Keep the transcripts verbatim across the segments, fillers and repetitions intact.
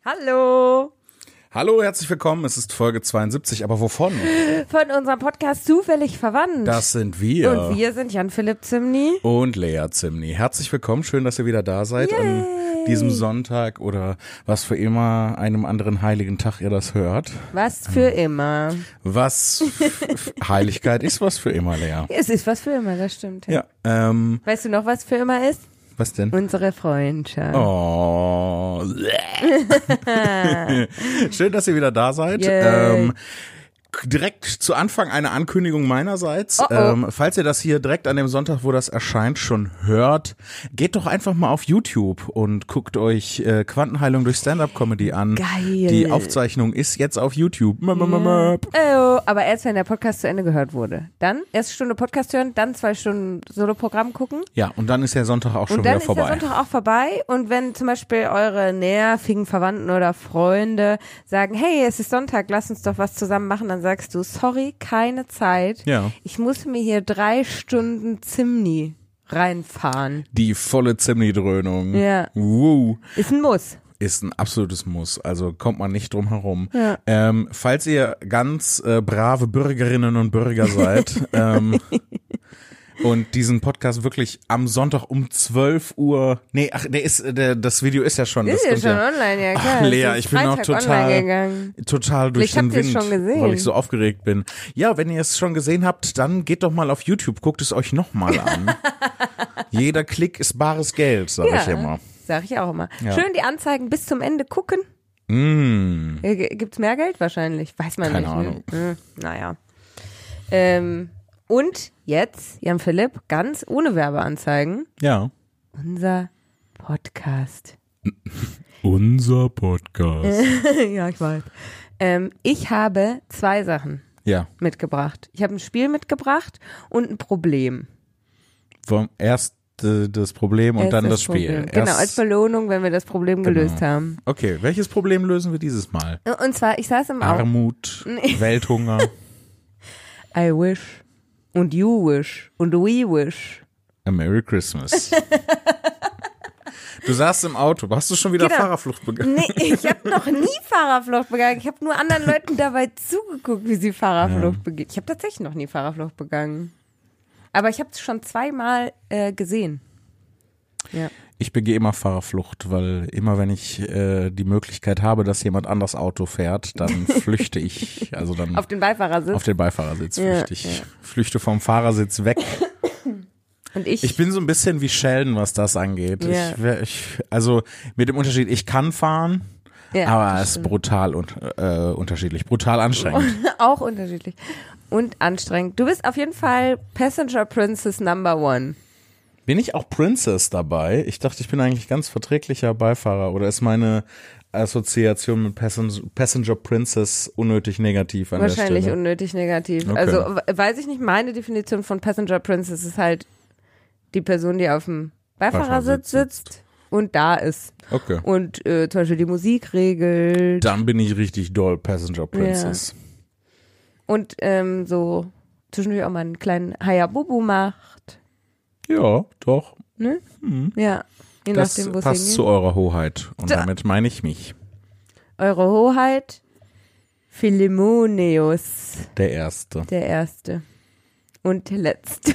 Hallo. Hallo, herzlich willkommen. Es ist Folge zweiundsiebzig, aber wovon? Von unserem Podcast Zufällig Verwandt. Das sind wir. Und wir sind Jan-Philipp Zimny. Und Lea Zimny. Herzlich willkommen, schön, dass ihr wieder da seid Yay. an diesem Sonntag oder was für immer, einem anderen heiligen Tag ihr das hört. Was für immer. Was f- Heiligkeit ist was für immer, Lea. Es ist was für immer, das stimmt. Ja, ähm, Weißt du noch, was für immer ist? was denn? Unsere Freundschaft. Oh. Schön, dass ihr wieder da seid. Yay. Ähm, direkt zu Anfang eine Ankündigung meinerseits. Oh oh. Ähm, falls ihr das hier direkt an dem Sonntag, wo das erscheint, schon hört, geht doch einfach mal auf YouTube und guckt euch äh, Quantenheilung durch Stand-Up-Comedy an. Geil. Die Aufzeichnung ist jetzt auf YouTube. Ja. Oh, aber erst, wenn der Podcast zu Ende gehört wurde. Dann erste Stunde Podcast hören, dann zwei Stunden Soloprogramm gucken. Ja, und dann ist der Sonntag auch schon Und dann wieder ist vorbei. der Sonntag auch vorbei. Und wenn zum Beispiel eure nervigen Verwandten oder Freunde sagen, hey, es ist Sonntag, lass uns doch was zusammen machen, dann sagst du, sorry, keine Zeit. Ja. Ich muss mir hier drei Stunden Zimni reinfahren. Die volle Zimni-Dröhnung. Ja. Woo. Ist ein Muss. Ist ein absolutes Muss, also kommt man nicht drum herum. Ja. Ähm, falls ihr ganz äh, brave Bürgerinnen und Bürger seid ähm, und diesen Podcast wirklich am Sonntag um zwölf Uhr, nee, ach, der ist, der, das Video ist ja schon. Ist das ja kommt schon online, ja klar. Ach, Lea, Es ist ich bin noch Freitag online total, gegangen. total durch Vielleicht den habt ihr es Wind, schon gesehen. weil ich so aufgeregt bin. Ja, wenn ihr es schon gesehen habt, dann geht doch mal auf YouTube, guckt es euch nochmal an. Jeder Klick ist bares Geld, sag Ja. ich immer. Sag ich auch immer. Ja. Schön die Anzeigen bis zum Ende gucken. Mm. Äh, g- Gibt's mehr Geld? Wahrscheinlich. Weiß man Keine nicht. Ahnung. Ne? Hm, naja. Ähm, und jetzt, Jan Philipp, ganz ohne Werbeanzeigen, Ja. unser Podcast. Unser Podcast. Ja, ich weiß. Ähm, ich habe zwei Sachen Ja. mitgebracht. Ich habe ein Spiel mitgebracht und ein Problem. Vom erst äh, das Problem und Erst dann das Spiel. Problem. Genau, Erst, als Belohnung, wenn wir das Problem Genau. gelöst haben. Okay, welches Problem lösen wir dieses Mal? Und zwar, ich saß im Auto. Armut, Nee. Welthunger. I wish. Und you wish. Und we wish. A Merry Christmas. Du saßt im Auto. Hast du schon wieder Genau. Fahrerflucht begangen? Nee, ich habe noch nie Fahrerflucht begangen. Ich habe nur anderen Leuten dabei zugeguckt, wie sie Fahrerflucht begehen. Ich habe tatsächlich noch nie Fahrerflucht begangen. Aber ich habe es schon zweimal äh, gesehen. Ja. Ich begehe immer Fahrerflucht, weil immer wenn ich äh, die Möglichkeit habe, dass jemand anders Auto fährt, dann flüchte ich. Also dann Auf den Beifahrersitz. auf den Beifahrersitz Ja, flüchte ich. ja. Flüchte vom Fahrersitz weg. Und ich, Ich bin so ein bisschen wie Sheldon, was das angeht. Ja. Ich, wär- ich, also mit dem Unterschied, ich kann fahren, ja, aber das es ist brutal und, äh, unterschiedlich, brutal anstrengend. auch unterschiedlich. Und anstrengend. Du bist auf jeden Fall Passenger Princess Number One. Bin ich auch Princess dabei? Ich dachte, ich bin eigentlich ganz verträglicher Beifahrer. Oder ist meine Assoziation mit Passenger, Passenger Princess unnötig negativ an Wahrscheinlich der Stelle? unnötig negativ. Okay. Also w- weiß ich nicht, meine Definition von Passenger Princess ist halt die Person, die auf dem Beifahrersitz Beifahrersitz sitzt und da ist. Okay. Und äh, zum Beispiel die Musik regelt. Dann bin ich richtig doll Passenger Princess. Und ähm, so zwischendurch auch mal einen kleinen Hayabubu macht. Ja, doch. Ne? Mhm. Ja, je Das nachdem, wo es passt hingeht. zu eurer Hoheit. Und Da- damit meine ich mich. Eure Hoheit, Philemonius, Der Erste. der Erste. Und der Letzte.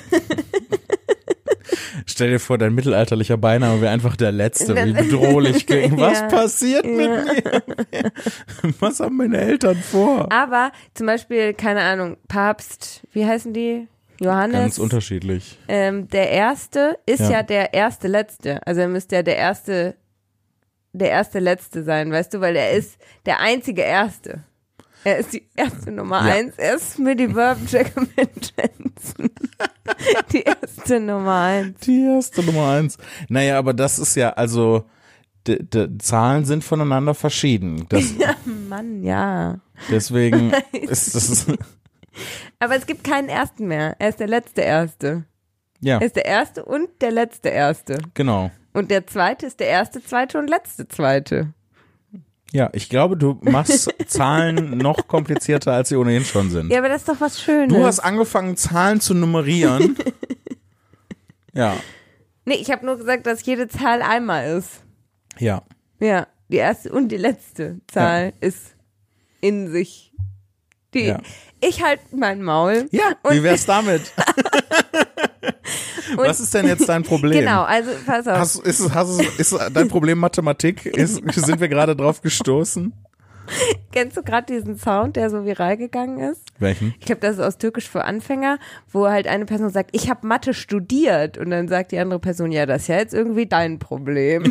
Stell dir vor, dein mittelalterlicher Beiname wäre einfach der Letzte. Wie Der- bedrohlich klingt. Was Ja. passiert mit Ja. mir? Was haben meine Eltern vor? Aber zum Beispiel, keine Ahnung, Papst, wie heißen die? Johannes. Ganz unterschiedlich. Ähm, der Erste ist ja. Ja. der erste Letzte. Also er müsste ja der erste, der erste Letzte sein, weißt du, weil er ist der einzige Erste. Er ist die erste Nummer Ja. eins. Er ist Smitty Burp, Jacobin Jensen. Die erste Nummer eins. Die erste Nummer eins. Naja, aber das ist ja, also, die, die Zahlen sind voneinander verschieden. Das, Ja, Mann, ja. deswegen ist das, Aber es gibt keinen Ersten mehr. Er ist der letzte Erste. ja, Er ist der Erste und der letzte Erste. genau. Und der Zweite ist der erste Zweite und letzte Zweite. Ja, ich glaube, du machst Zahlen noch komplizierter, als sie ohnehin schon sind. Ja, aber das ist doch was Schönes. Du hast angefangen, Zahlen zu nummerieren. Ja, Nee, ich habe nur gesagt, dass jede Zahl einmal ist. ja. Ja. die erste und die letzte Zahl ja. ist in sich. Die, ja. Ich halte mein Maul. Ja, wie wär's damit? Was ist denn jetzt dein Problem? Genau, also pass auf. Hast, ist, hast, ist dein Problem Mathematik? Ist, sind wir gerade drauf gestoßen? Kennst du gerade diesen Sound, der so viral gegangen ist? Welchen? Ich glaube, das ist aus Türkisch für Anfänger, wo halt eine Person sagt, ich habe Mathe studiert. Und dann sagt die andere Person, ja, das ist ja jetzt irgendwie dein Problem.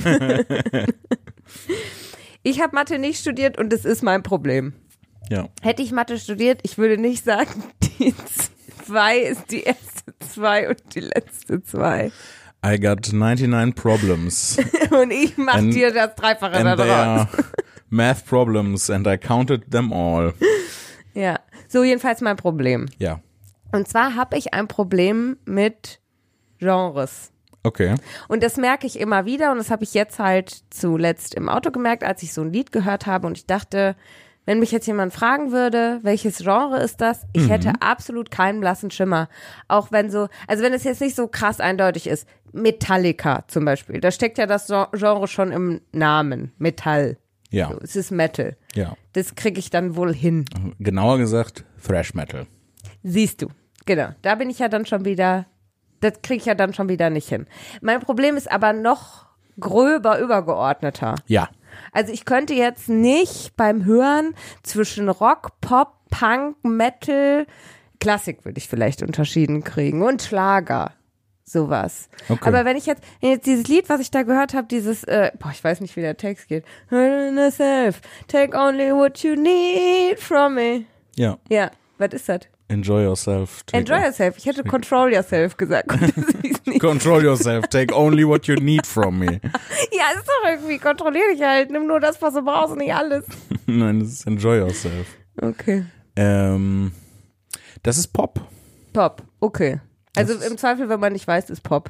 Ich habe Mathe nicht studiert und es ist mein Problem. Ja. Hätte ich Mathe studiert, ich würde nicht sagen, die zwei ist die erste zwei und die letzte zwei. I got ninety-nine problems. Und ich mach and, dir das Dreifache da draus. Math problems and I counted them all. Ja, so jedenfalls mein Problem. Ja. Und zwar habe ich ein Problem mit Genres. Okay. Und das merke ich immer wieder und das habe ich jetzt halt zuletzt im Auto gemerkt, als ich so ein Lied gehört habe und ich dachte, wenn mich jetzt jemand fragen würde, welches Genre ist das? Ich mhm. hätte absolut keinen blassen Schimmer. Auch wenn so, also wenn es jetzt nicht so krass eindeutig ist. Metallica zum Beispiel. Da steckt ja das Genre schon im Namen. Metall. Ja. So, es ist Metal. Ja. Das kriege ich dann wohl hin. Genauer gesagt, Thrash Metal. Siehst du. Genau. Da bin ich ja dann schon wieder, das kriege ich ja dann schon wieder nicht hin. Mein Problem ist aber noch gröber übergeordneter. Ja. Also ich könnte jetzt nicht beim Hören zwischen Rock, Pop, Punk, Metal, Klassik würde ich vielleicht unterschieden kriegen und Schlager, sowas. Okay. Aber wenn ich jetzt, wenn jetzt dieses Lied, was ich da gehört habe, dieses, äh, boah, ich weiß nicht, wie der Text geht. Take only what you need from me. Ja. Ja, was ist das? Enjoy yourself. Enjoy yourself. Ich hätte control yourself gesagt. Control yourself. Take only what you need from me. Ja, ist doch irgendwie, kontrollier dich halt. Nimm nur das, was du brauchst und nicht alles. Nein, das ist enjoy yourself. Okay. Ähm, das ist Pop. Pop, okay. Also das im Zweifel, wenn man nicht weiß, ist Pop.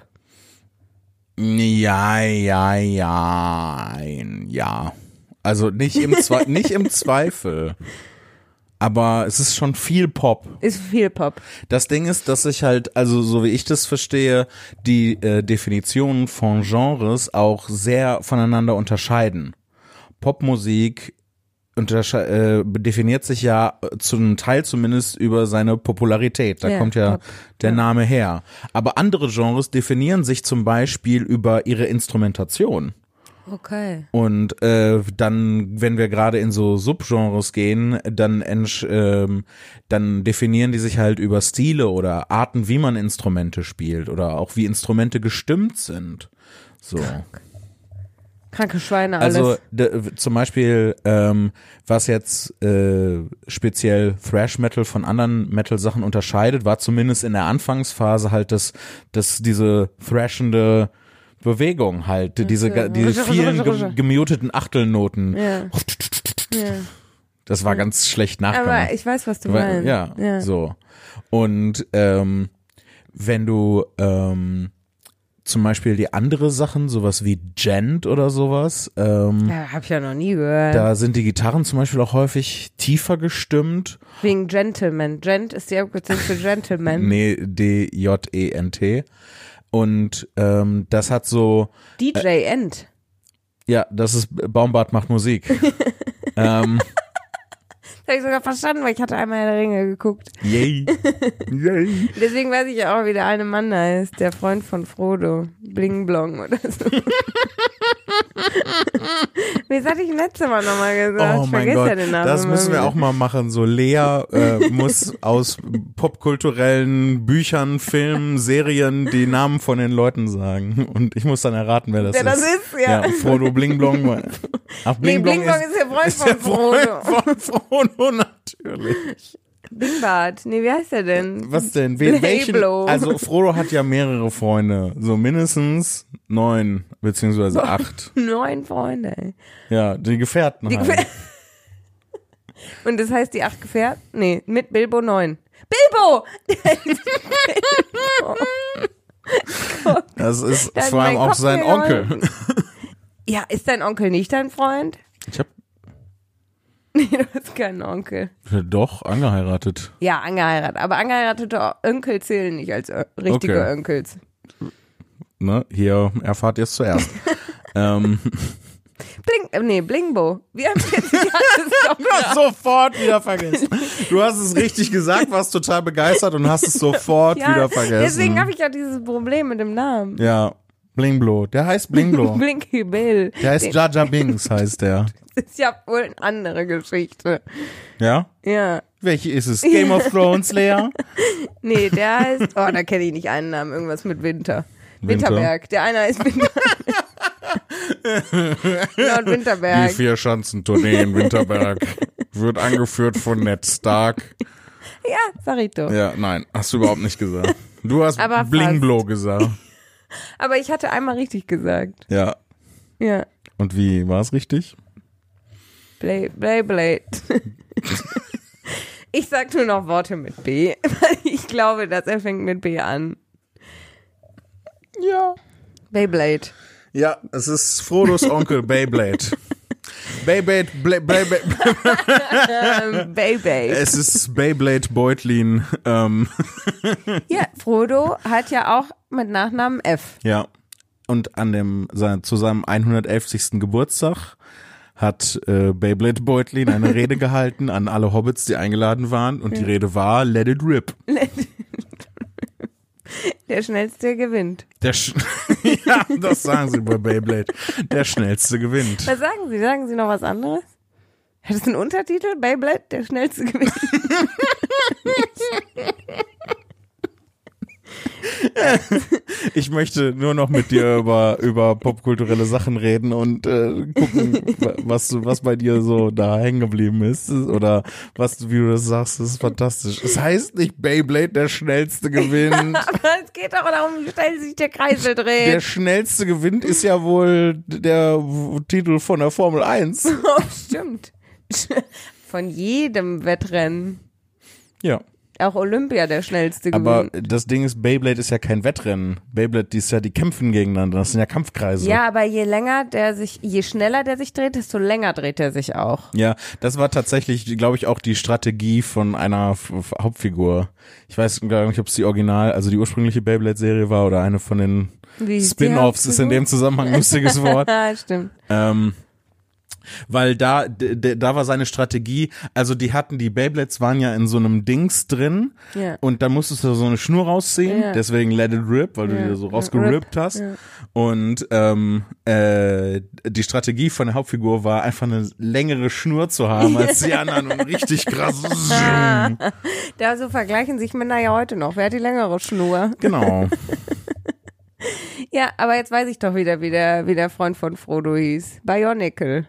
Ja, ja, ja, ja. Also nicht im, Zwe- nicht im Zweifel. Aber es ist schon viel Pop. Ist viel Pop. Das Ding ist, dass ich halt, also so wie ich das verstehe, die äh, Definitionen von Genres auch sehr voneinander unterscheiden. Popmusik untersche- äh, definiert sich ja zu einem Teil zumindest über seine Popularität. Da ja, kommt ja Pop. der ja. Name her. Aber andere Genres definieren sich zum Beispiel über ihre Instrumentation. Okay. Und äh, dann, wenn wir gerade in so Subgenres gehen, dann, entsch- ähm, dann definieren die sich halt über Stile oder Arten, wie man Instrumente spielt oder auch wie Instrumente gestimmt sind. So. Krank. Kranke Schweine, alles. Also d- zum Beispiel, ähm, was jetzt äh, speziell Thrash Metal von anderen Metal-Sachen unterscheidet, war zumindest in der Anfangsphase halt das, das diese thrashende Bewegung halt, diese, diese vielen ge- gemuteten Achtelnoten. Ja. Ja. Das war ganz schlecht nachgemacht. Aber ich weiß, was du meinst. Ja, ja, so. Und ähm, wenn du ähm, zum Beispiel die andere Sachen, sowas wie Gent oder sowas, ähm, ja, hab ich ja noch nie gehört. Da sind die Gitarren zum Beispiel auch häufig tiefer gestimmt. Wegen Gentleman. Gent ist die Abkürzung für Gentleman. Nee, D J E N T. Und ähm, das hat so D J äh, End. Ja, das ist Baumbart macht Musik. ähm, das habe ich sogar verstanden, weil ich hatte einmal in der Ringe geguckt. Yay. Yay. Deswegen weiß ich ja auch, wie der eine Mann da ist, der Freund von Frodo. Bling Blong oder so. Wie hatte ich letztes Mal nochmal gesagt? Oh ich mein Gott, ja den Namen das müssen wir wieder. auch mal machen. So Lea äh, muss aus popkulturellen Büchern, Filmen, Serien die Namen von den Leuten sagen. Und ich muss dann erraten, wer das wer ist. Wer das ist, ja. Ja, Frodo Bling-Blong. Ach, Bling-Blong nee, Bling ist, ist der Freund ist von der Frodo. Freund von Frodo, natürlich. Bingbart. Nee, wie heißt der denn? Was denn? We- welchen? Blayblue. Also Frodo hat ja mehrere Freunde. So mindestens neun, beziehungsweise acht. Neun Freunde, ey. Ja, die Gefährten die halt. Gefähr- Und das heißt die acht Gefährten? Nee, mit Bilbo neun. Bilbo! Bilbo! Das ist Da hat vor allem mein auch Kopf sein geholfen. Onkel. Ja, ist dein Onkel nicht dein Freund? Ich hab Nee, du hast keinen Onkel. doch angeheiratet. Ja, angeheiratet. Aber angeheiratete Onkel zählen nicht als ö- richtige Okay. Onkels. Ne, hier erfahrt ihr es zuerst. ähm, Blink, äh, nee, Blingbo. Wir haben jetzt ja, doch Du hast sofort wieder vergessen. Du hast es richtig gesagt, warst total begeistert und hast es sofort ja, wieder vergessen. Deswegen habe ich ja dieses Problem mit dem Namen. Ja, Blingblo. Der heißt Blingblo. Blinky Bill. Der heißt Jar Jar Binks, heißt der. Das ist ja wohl eine andere Geschichte. Ja? Ja. Welche ist es? Game of Thrones, Lea? Nee, der heißt, oh, da kenne ich nicht einen Namen, irgendwas mit Winter. Winter. Winterberg. Der eine heißt Winter. Lord Winterberg. Die Vier-Schanzentournee in Winterberg wird angeführt von Ned Stark. Ja, sag ich doch. Ja, nein, hast du überhaupt nicht gesagt. Du hast Aber Blingblo gesagt. Aber ich hatte einmal richtig gesagt. Ja. Ja. Und wie, war es richtig? Blade, Blade, Blade. Ich sag nur noch Worte mit B, weil ich glaube, dass er fängt mit B an. Ja. Beyblade. Ja, es ist Frodos Onkel Beyblade. Beyblade, Bla- Beyblade. ähm, Beyblade. Es ist Beyblade Beutlin. Ähm. Ja, Frodo hat ja auch mit Nachnamen F. Ja. Und an dem, sein, zu seinem hundertelfzigsten Geburtstag hat äh, Beyblade Beutlin eine Rede gehalten an alle Hobbits, die eingeladen waren. Und die Rede war Let it rip. Der Schnellste gewinnt. Der Sch ja, das sagen sie bei Beyblade. Der Schnellste gewinnt. Was sagen Sie? Sagen Sie noch was anderes? Hat es einen Untertitel? Beyblade, der Schnellste gewinnt. Ich möchte nur noch mit dir über, über popkulturelle Sachen reden und äh, gucken, was, was bei dir so da hängen geblieben ist. Oder was, wie du das sagst, das ist fantastisch. Es heißt nicht Beyblade, der Schnellste gewinnt. Aber es geht doch darum, wie schnell sich der Kreisel dreht. Der Schnellste gewinnt ist ja wohl der Titel von der Formel eins. Oh, stimmt. Von jedem Wettrennen. Ja. Auch Olympia der Schnellste gewinnt. Aber das Ding ist, Beyblade ist ja kein Wettrennen. Beyblade, die ist ja, die kämpfen gegeneinander. Das sind ja Kampfkreise. Ja, aber je länger der sich, je schneller der sich dreht, desto länger dreht er sich auch. Ja, das war tatsächlich, glaube ich, auch die Strategie von einer F- F- Hauptfigur. Ich weiß gar nicht, ob es die Original, also die ursprüngliche Beyblade-Serie war oder eine von den Wie ist die Spin-Offs, ist in dem Zusammenhang ein lustiges Wort. Ja, stimmt. Ähm, weil da, d- d- da war seine Strategie, also die hatten, die Beyblades waren ja in so einem Dings drin Ja. und da musstest du so eine Schnur rausziehen, Ja. deswegen let it rip, weil du Ja. die so rausgerippt Rip. hast. Ja. Und ähm, äh, die Strategie von der Hauptfigur war einfach eine längere Schnur zu haben als die anderen und richtig krass. Da so vergleichen sich Männer ja heute noch. Wer hat die längere Schnur? Genau. Ja, aber jetzt weiß ich doch wieder, wie der, wie der Freund von Frodo hieß. Bionicle.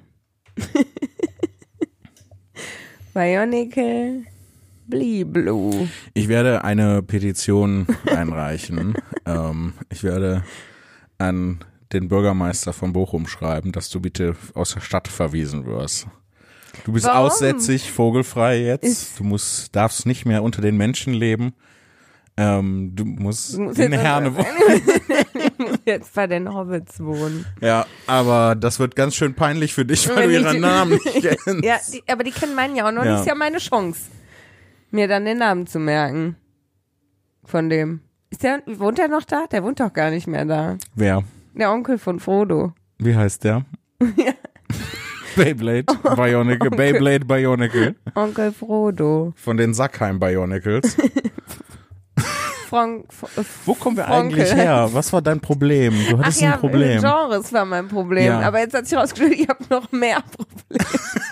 Bionicle Bliblu. Ich werde eine Petition einreichen. ähm, ich werde an den Bürgermeister von Bochum schreiben, dass du bitte aus der Stadt verwiesen wirst. Du bist Warum? aussätzig, vogelfrei jetzt. Ist- Du musst, darfst nicht mehr unter den Menschen leben. Ähm, du musst Du musst in jetzt- Herne wohnen. Ich muss jetzt bei den Hobbits wohnen. Ja, aber das wird ganz schön peinlich für dich, weil Wenn du ich ihren die- Namen nicht kennst. Ja, die, aber die kennen meinen ja auch noch. Ja. Das ist ja meine Chance, mir dann den Namen zu merken. Von dem. Ist der, wohnt der noch da? Der wohnt doch gar nicht mehr da. Wer? Der Onkel von Frodo. Wie heißt der? Beyblade Bionicle. Beyblade Bionicle. Onkel Frodo. Von den Sackheim Bionicles. Frank, F- Wo kommen wir Fronkel. eigentlich her? Was war dein Problem? Du Ach hattest ja, ein Problem. Genres war mein Problem. Ja. Aber jetzt hat sich rausgestellt, ich habe noch mehr Probleme.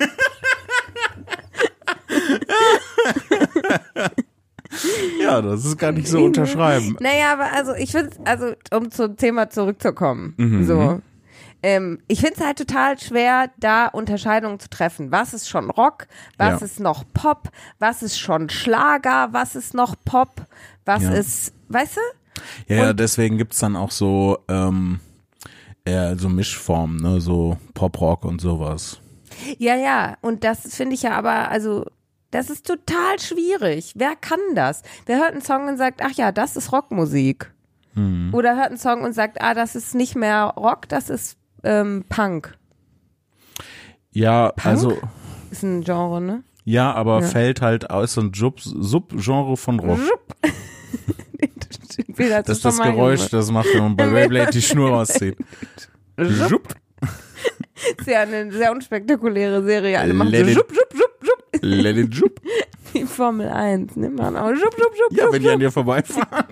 Ja, das ist gar nicht so unterschreiben. Naja, aber also ich finde, also um zum Thema zurückzukommen, Mhm. so. Ähm, ich finde es halt total schwer, da Unterscheidungen zu treffen. Was ist schon Rock? Was Ja. ist noch Pop? Was ist schon Schlager? Was ist noch Pop? Was Ja. ist, weißt du? Ja, ja, Und- deswegen gibt's dann auch so, ähm, eher so Mischformen, ne, so Pop-Rock und sowas. Ja, ja. Und das finde ich ja aber, also, das ist total schwierig. Wer kann das? Wer hört einen Song und sagt, ach ja, das ist Rockmusik? Hm. Oder hört einen Song und sagt, ah, das ist nicht mehr Rock, das ist ähm, Punk. Ja, also, Ist ein Genre, ne? ja, aber Ja. fällt halt aus so ein Sub- Subgenre von Rock. Wieder Das ist zu das vermeiden. Geräusch, das macht, wenn man bei Beyblade die Schnur rauszieht. Jupp. gibt's ja eine sehr unspektakuläre Serie. Alle machen Let so it- schupp, schupp, schupp, schupp. Let it jup. Die Formel eins, ne, machen auch schupp, schupp, schupp, Ja, schupp, wenn die an schupp. dir vorbeifahren.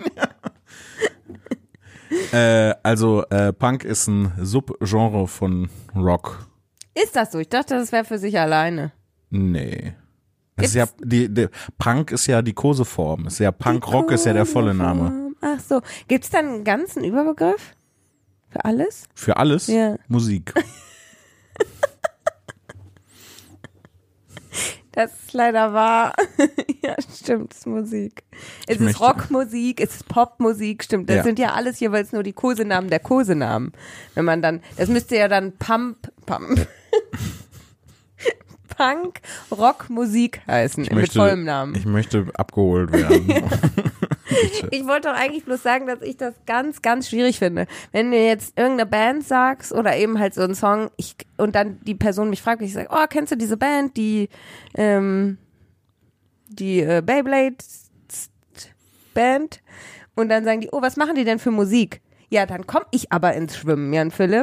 Ja. äh, also äh, Punk ist ein Subgenre von Rock. Ist das so? Ich dachte, das wäre für sich alleine. Nee. Das ist ja, die, die, Punk ist ja die Koseform. Ist ja Punk Rock ist ja der volle Name. Ach so. Gibt's dann einen ganzen Überbegriff? Für alles? Für alles Ja. Musik. Das ist leider wahr. Ja, stimmt, es ist Musik. Es Ich ist möchte- Rockmusik, es ist Popmusik, stimmt. Das Ja. sind ja alles jeweils nur die Kosenamen der Kosenamen. Wenn man dann, das müsste ja dann Pump, Pump. Punk, Rockmusik heißen, Ich mit möchte, vollem Namen. ich möchte abgeholt werden. Ich wollte doch eigentlich bloß sagen, dass ich das ganz, ganz schwierig finde. Wenn du jetzt irgendeine Band sagst oder eben halt so einen Song ich, und dann die Person mich fragt, ich sage, oh, kennst du diese Band, die ähm, die äh, Beyblade Band? Und dann sagen die, oh, was machen die denn für Musik? Ja, dann komme ich aber ins Schwimmen, Jan Philipp.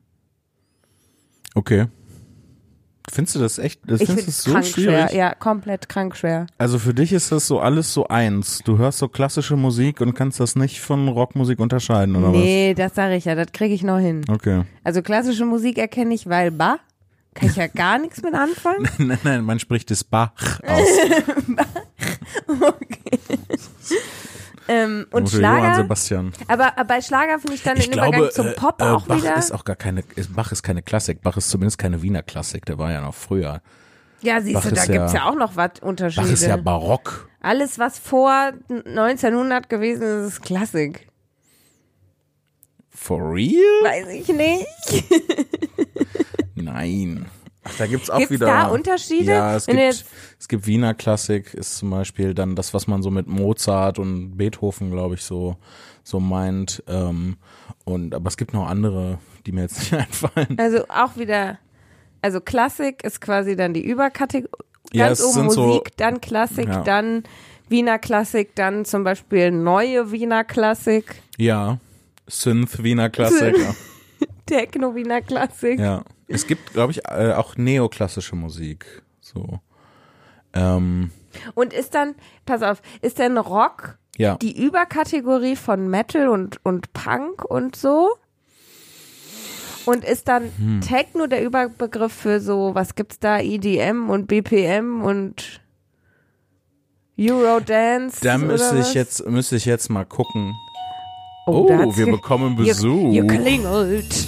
Okay. Findest du das echt, das Ich findest finde du es so krank schwierig? schwer, ja, komplett krank schwer. Also für dich ist das so alles so eins. Du hörst so klassische Musik und kannst das nicht von Rockmusik unterscheiden, oder Nee, das sage ich ja, das kriege ich noch hin. was? Okay. Also klassische Musik erkenne ich, weil Bach, kann ich ja gar nichts mit anfangen. Nein, nein, man spricht es Bach aus. Okay. ähm, und Für Johann Schlager, Sebastian. aber bei Schlager finde ich dann Ich den glaube, Übergang zum äh, Pop äh, auch Bach wieder. ist auch gar keine, ist, Bach ist keine Klassik. Bach ist zumindest keine Wiener Klassik. Der war ja noch früher. Ja, siehst Bach du, da ist gibt's ja- ja auch noch was Unterschiede. Bach ist ja barock. Alles, was vor neunzehnhundert gewesen ist, ist Klassik. For real? Weiß ich nicht. Nein. Ach, da gibt's auch Gibt's wieder. da Unterschiede? Ja, es Wenn du gibt, jetzt- es gibt Wiener Klassik, ist zum Beispiel dann das, was man so mit Mozart und Beethoven, glaube ich, so, so meint. Ähm, und, aber es gibt noch andere, die mir jetzt nicht einfallen. Also auch wieder, also Klassik ist quasi dann die Überkategorie. Ja, Ganz es oben sind so- Musik, dann Klassik, Ja. dann Wiener Klassik, dann zum Beispiel neue Wiener Klassik, Ja. Synth Wiener Klassik. ja. Techno Wiener Klassik. Ja. Es gibt, glaube ich, äh, auch neoklassische Musik. So. Ähm, Und ist dann, pass auf, ist denn Rock ja. die Überkategorie von Metal und, und Punk und so? Und ist dann Hm. Techno der Überbegriff für so, was gibt's da, E D M und B P M und Eurodance? Da oder müsste was? ich jetzt, müsste ich jetzt mal gucken. Oh, da Oh, hat's wir ge- bekommen Ihr, Besuch. ihr klingelt.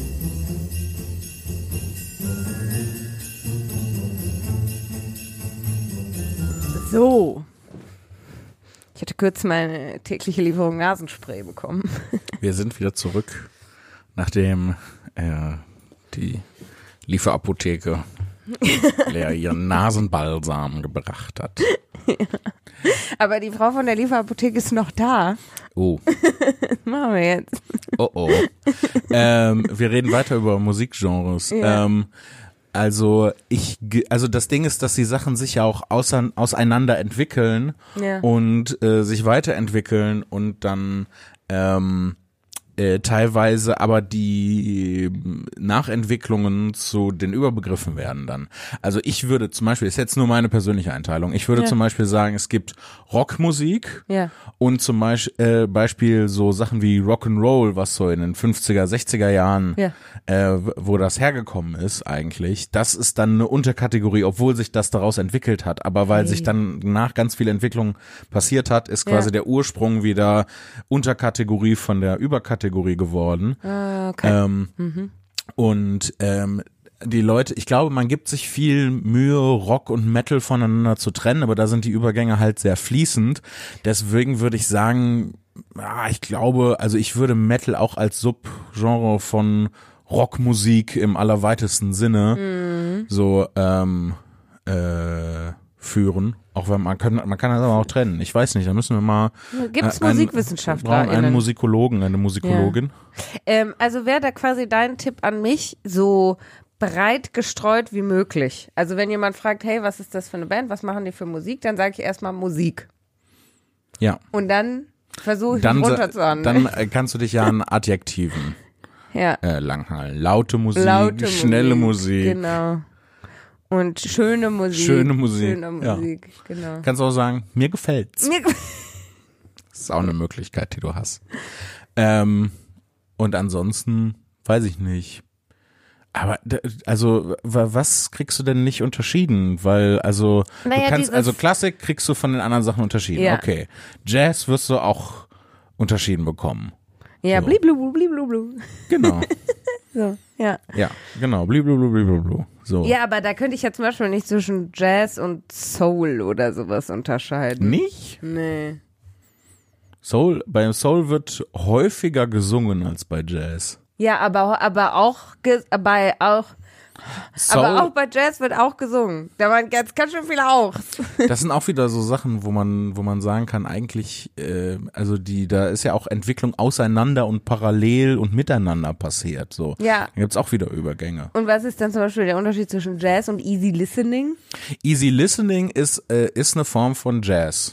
So. Ich hatte kürzlich meine tägliche Lieferung Nasenspray bekommen. Wir sind wieder zurück, nachdem äh, die Lieferapotheke Lea ihren Nasenbalsam gebracht hat. Aber die Frau von der Lieferapotheke ist noch da. Oh, Was machen wir jetzt? oh, oh. ähm, wir reden weiter über Musikgenres. Ja. Ähm, also ich, ge- also das Ding ist, dass die Sachen sich ja auch außer, auseinander entwickeln Ja. und äh, sich weiterentwickeln und dann ähm, äh, teilweise aber die Nachentwicklungen zu den Überbegriffen werden dann. Also ich würde zum Beispiel, ist jetzt nur meine persönliche Einteilung, ich würde Ja. zum Beispiel sagen, es gibt Rockmusik Ja. und zum Beispiel, äh, Beispiel so Sachen wie Rock'n'Roll, was so in den fünfziger, sechziger Jahren, Ja. äh, wo das hergekommen ist eigentlich, das ist dann eine Unterkategorie, obwohl sich das daraus entwickelt hat. Aber weil Hey. sich dann nach ganz viel Entwicklung passiert hat, ist quasi Ja. der Ursprung wieder Unterkategorie von der Überkategorie geworden. Ah, okay. Ähm, Und ähm, die Leute, ich glaube, man gibt sich viel Mühe, Rock und Metal voneinander zu trennen, aber da sind die Übergänge halt sehr fließend. Deswegen würde ich sagen, ja, ich glaube, also ich würde Metal auch als Subgenre von Rockmusik im allerweitesten Sinne so ähm, äh, führen. Auch wenn man kann, man kann das aber auch trennen. Ich weiß nicht, da müssen wir mal. Gibt's äh, einen- Musikwissenschaftler? wir brauchen einen Musikologen, eine Musikologin. Ähm, also wäre da quasi dein Tipp an mich, so breit gestreut wie möglich. Also wenn jemand fragt, hey, was ist das für eine Band, was machen die für Musik, dann sage ich erstmal Musik. Ja. Und dann versuche ich Dann, mich sa- runterzuhauen. dann äh, kannst du dich ja an Adjektiven Ja. Äh, Langhallen. Laute Musik, Laute schnelle Musik. Musik. Genau. Und schöne Musik. Schöne Musik. Schöne Musik, ja. Genau. Kannst auch sagen, mir gefällt's. Mir ge- Das ist auch eine Möglichkeit, die du hast. Ähm, und ansonsten, weiß ich nicht. Aber, d- also, wa- was kriegst du denn nicht unterschieden? Weil, also, Naja, du kannst, dieses- also Klassik kriegst du von den anderen Sachen unterschieden. Ja. Okay. Jazz wirst du auch unterschieden bekommen. Ja, So. bliblu, bliblu, bliblu. Genau. So, ja. Ja, genau. Bliblublu. So. Ja, aber da könnte ich ja zum Beispiel nicht zwischen Jazz und Soul oder sowas unterscheiden. Nicht? Nee. Soul, beim Soul wird häufiger gesungen als bei Jazz. Ja, aber, aber auch, ge- bei, auch, Soul, aber auch bei Jazz wird auch gesungen. Da waren ganz, ganz schön viele auch. das sind auch wieder so Sachen, wo man, wo man sagen kann, eigentlich, äh, also die, da ist ja auch Entwicklung auseinander und parallel und miteinander passiert. So. Ja. Da gibt's auch wieder Übergänge. Und was ist dann zum Beispiel der Unterschied zwischen Jazz und Easy Listening? Easy Listening ist, äh, ist eine Form von Jazz.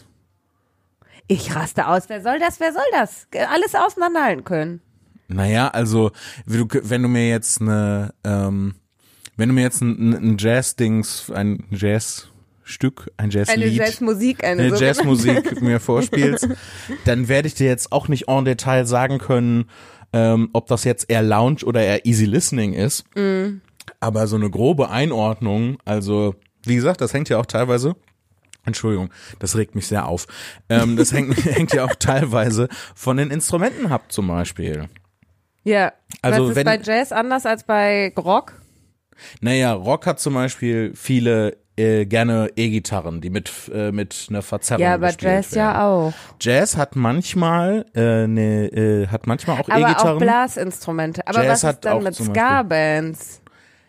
Ich raste aus. Wer soll das? Wer soll das? Alles auseinanderhalten können. Naja, also, wie du, wenn du mir jetzt eine, ähm, wenn du mir jetzt ein, ein Jazz-Dings, ein Jazz-Stück, ein Jazzlied, Eine Jazzmusik, eine, eine so Jazzmusik mir vorspielst, dann werde ich dir jetzt auch nicht en Detail sagen können, ähm, ob das jetzt eher Lounge oder eher Easy Listening ist. Mm. Aber so eine grobe Einordnung, also, wie gesagt, das hängt ja auch teilweise Entschuldigung, das regt mich sehr auf. Ähm, das hängt, hängt ja auch teilweise von den Instrumenten ab, zum Beispiel. Ja, Also was ist wenn- bei Jazz anders als bei Rock? Naja, Rock hat zum Beispiel viele äh, gerne E-Gitarren, die mit äh, mit einer Verzerrung Ja, aber gespielt Jazz werden. ja auch. Jazz hat manchmal äh, ne, äh, hat manchmal auch Aber auch E-Gitarren. Blasinstrumente. Aber Jazz was hat ist dann auch mit zum Beispiel- Ska-Bands?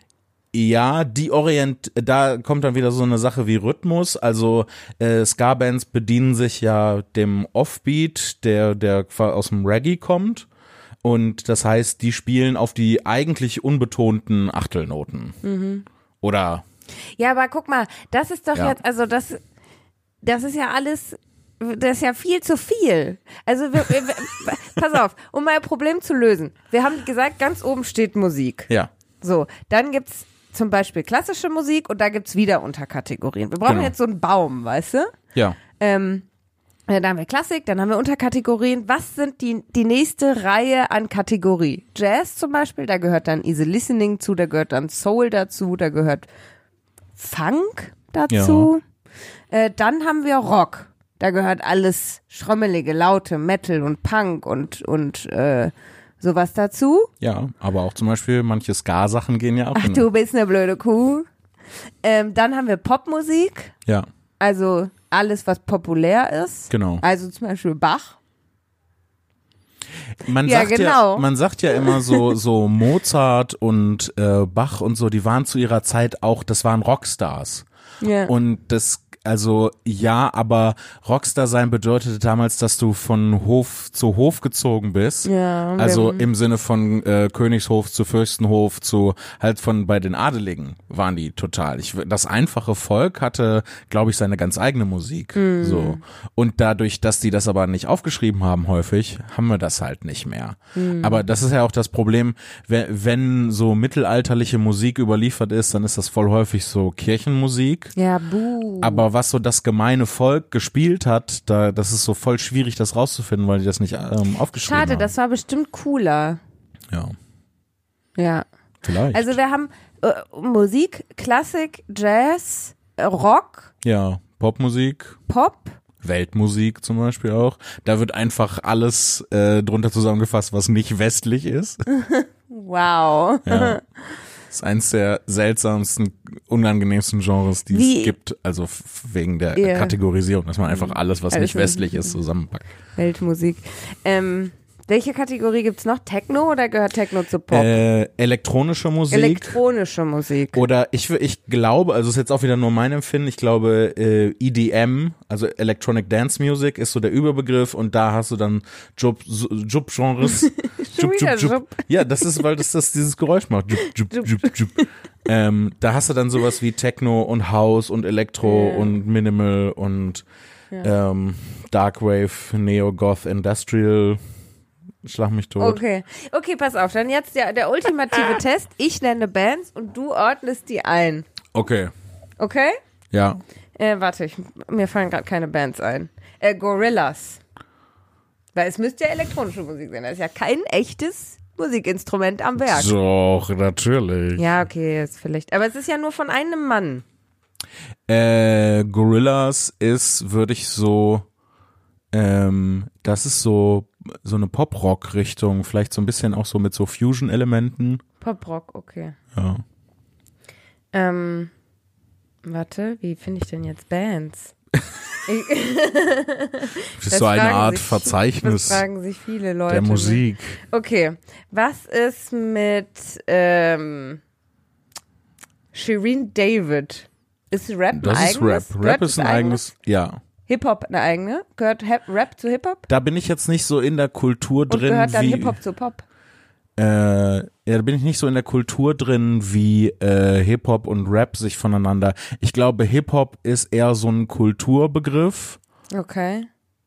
Ja, die Orient, da kommt dann wieder so eine Sache wie Rhythmus. Also äh, Ska-Bands bedienen sich ja dem Offbeat, der der qua- aus dem Reggae kommt. Und das heißt, die spielen auf die eigentlich unbetonten Achtelnoten. Mhm. Oder Ja, aber guck mal, das ist doch Ja. jetzt, also das, das ist ja alles, das ist ja viel zu viel. Also wir, wir, wir, pass auf, um mal ein Problem zu lösen. Wir haben gesagt, ganz oben steht Musik. ja, So, dann gibt's zum Beispiel klassische Musik und da gibt's wieder Unterkategorien. Wir brauchen Genau. jetzt so einen Baum, weißt du? ja. Ähm, dann haben wir Klassik, dann haben wir Unterkategorien. Was sind die, die nächste Reihe an Kategorie? Jazz zum Beispiel, da gehört dann Easy Listening zu, da gehört dann Soul dazu, da gehört Funk dazu. Äh, dann haben wir Rock. Da gehört alles Schrömmelige, Laute, Metal und Punk und, und äh, sowas dazu. Ja, aber auch zum Beispiel manche Ska-Sachen gehen ja auch. Ach, in- du bist eine blöde Kuh. Ähm, dann haben wir Popmusik, Ja, also alles, was populär ist. genau. Also zum Beispiel Bach. Man Ja, sagt genau. ja, man sagt ja immer so, so Mozart und äh, Bach und so, die waren zu ihrer Zeit auch, das waren Rockstars. Ja. Und das, also ja, aber Rockstar sein bedeutete damals, dass du von Hof zu Hof gezogen bist. Ja, Also wir- im Sinne von äh, Königshof zu Fürstenhof zu halt von bei den Adeligen waren die total. Ich, das einfache Volk hatte, glaube ich, seine ganz eigene Musik. Mhm. So. Und dadurch, dass die das aber nicht aufgeschrieben haben häufig, haben wir das halt nicht mehr. Mhm. Aber das ist ja auch das Problem, wenn, wenn so mittelalterliche Musik überliefert ist, dann ist das voll häufig so Kirchenmusik. Ja, buh. Aber was so das gemeine Volk gespielt hat, da, das ist so voll schwierig, das rauszufinden, weil die das nicht ähm, aufgeschrieben Schade, haben. das war bestimmt cooler. Ja, Ja. vielleicht. Also wir haben äh, Musik, Klassik, Jazz, äh, Rock, ja, Popmusik, Pop. Weltmusik zum Beispiel auch. Da wird einfach alles äh, drunter zusammengefasst, was nicht westlich ist. Wow. Ja. Das ist eins der seltsamsten, unangenehmsten Genres, die Wie- es gibt. Also f- wegen der Ja. Kategorisierung, dass man einfach alles, was Alles, nicht was- westlich ist, zusammenpackt. Weltmusik. Ähm, welche Kategorie gibt's noch? Techno oder gehört Techno zu Pop? Äh, elektronische Musik. Elektronische Musik. Oder ich, ich glaube, also ist jetzt auch wieder nur mein Empfinden, ich glaube äh, E D M, also Electronic Dance Music ist so der Überbegriff und da hast du dann Job, Job-Genres. Schon wieder Jup. Ja, das ist, weil das, das dieses Geräusch macht. Jup, Jup, Jup, Jup. Ähm, da hast du dann sowas wie Techno und House und Elektro Ja. und Minimal und ähm, Darkwave, Neo-Goth, Industrial schlag mich tot. Okay, okay, pass auf. Dann jetzt der, der ultimative Test. Ich nenne Bands und du ordnest die ein. Okay. Okay? Ja. Äh, warte, ich, mir fallen gerade keine Bands ein. Äh, Gorillas. Weil es müsste ja elektronische Musik sein. Das ist ja kein echtes Musikinstrument am Werk. Doch, natürlich. Ja, okay, ist vielleicht. Aber es ist ja nur von einem Mann. Äh, Gorillas ist, würde ich so, ähm, das ist so, so eine Pop-Rock-Richtung, vielleicht so ein bisschen auch so mit so Fusion-Elementen. Pop-Rock, okay. Ja. Ähm, warte, wie finde ich denn jetzt Bands? Ich, das ist so eine Art sich, Verzeichnis das fragen sich viele Leute. der Musik. Okay, was ist mit ähm, Shireen David? Ist Rap ein Das ist eigenes? Rap. Rap ist ein eigenes, ja. Hip-Hop eine eigene? Gehört Hap- Rap zu Hip-Hop? Da bin ich jetzt nicht so in der Kultur Und drin gehört dann wie Hip-Hop zu Pop? äh, ja, da bin ich nicht so in der Kultur drin, wie äh, Hip-Hop und Rap sich voneinander. Ich glaube, Hip-Hop ist eher so ein Kulturbegriff, Okay.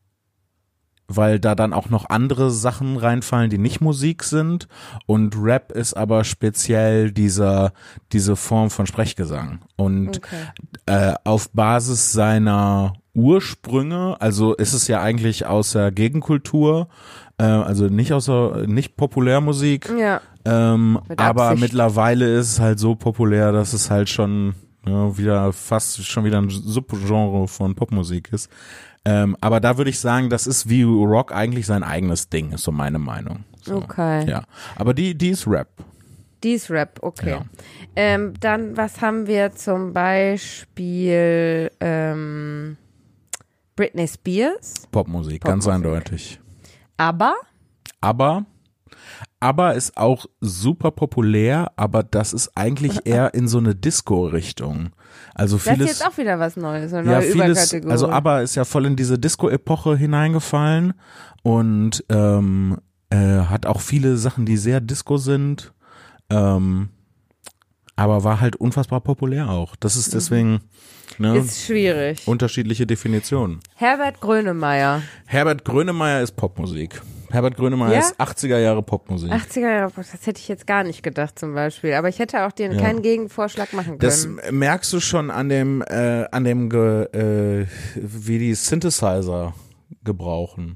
weil da dann auch noch andere Sachen reinfallen, die nicht Musik sind. Und Rap ist aber speziell dieser diese Form von Sprechgesang. Und Okay. äh, auf Basis seiner Ursprünge, also ist es ja eigentlich aus der Gegenkultur, äh, also nicht aus der, nicht Populärmusik, Ja. ähm, Mit aber Absicht. mittlerweile ist es halt so populär, dass es halt schon ja, wieder fast schon wieder ein Subgenre von Popmusik ist. Ähm, aber da würde ich sagen, das ist wie Rock eigentlich sein eigenes Ding, ist so meine Meinung. So, Okay. Ja, aber die, die ist Rap. Die ist Rap, okay. Ja. Ähm, dann, was haben wir zum Beispiel? Ähm, Britney Spears, Popmusik, ganz Popmusik. eindeutig. ABBA. Aber, aber ist auch super populär, aber das ist eigentlich eher in so eine Disco-Richtung. Also Das ist vieles, jetzt auch wieder was Neues, eine ja, neue vieles, Überkategorie. also aber ist ja voll in diese Disco-Epoche hineingefallen und ähm, äh, hat auch viele Sachen, die sehr Disco sind, ähm, aber war halt unfassbar populär auch. Das ist deswegen ne, Ist schwierig. unterschiedliche Definitionen. Herbert Grönemeyer. Herbert Grönemeyer ist Popmusik. Herbert Grönemeyer Ja? ist achtziger Jahre Popmusik. achtziger Jahre, das hätte ich jetzt gar nicht gedacht zum Beispiel. Aber ich hätte auch dir Ja. keinen Gegenvorschlag machen können. Das merkst du schon an dem, äh, an dem, ge, äh, wie die Synthesizer gebrauchen.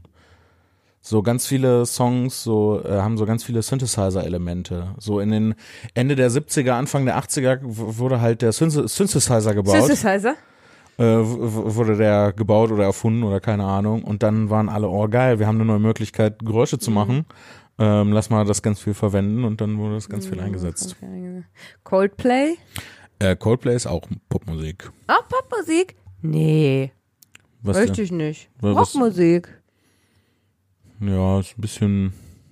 So ganz viele Songs so äh, haben so ganz viele Synthesizer-Elemente. So in den Ende der siebziger, Anfang der achtziger w- wurde halt der Synth- Synthesizer gebaut. Synthesizer? Äh, w- wurde der gebaut oder erfunden oder keine Ahnung. Und dann waren alle, oh geil, wir haben eine neue Möglichkeit, Geräusche zu machen. Ähm, lass mal das ganz viel verwenden und dann wurde das ganz viel eingesetzt. Coldplay? Äh, Coldplay ist auch Popmusik. Auch Popmusik? Nee, Was möchte denn? ich nicht. Was- Rockmusik. Ja, ist ein bisschen,